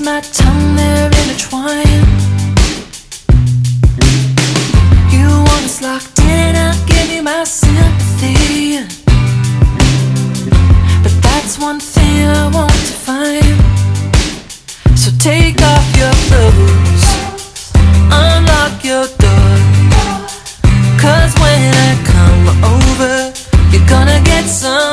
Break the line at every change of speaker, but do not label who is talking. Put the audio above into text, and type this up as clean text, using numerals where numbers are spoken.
my tongue, they're intertwined. You want us locked in, I'll give you my sympathy, but that's one thing I want to find. So take off your clothes, unlock your door, 'cause when I come over, you're gonna get some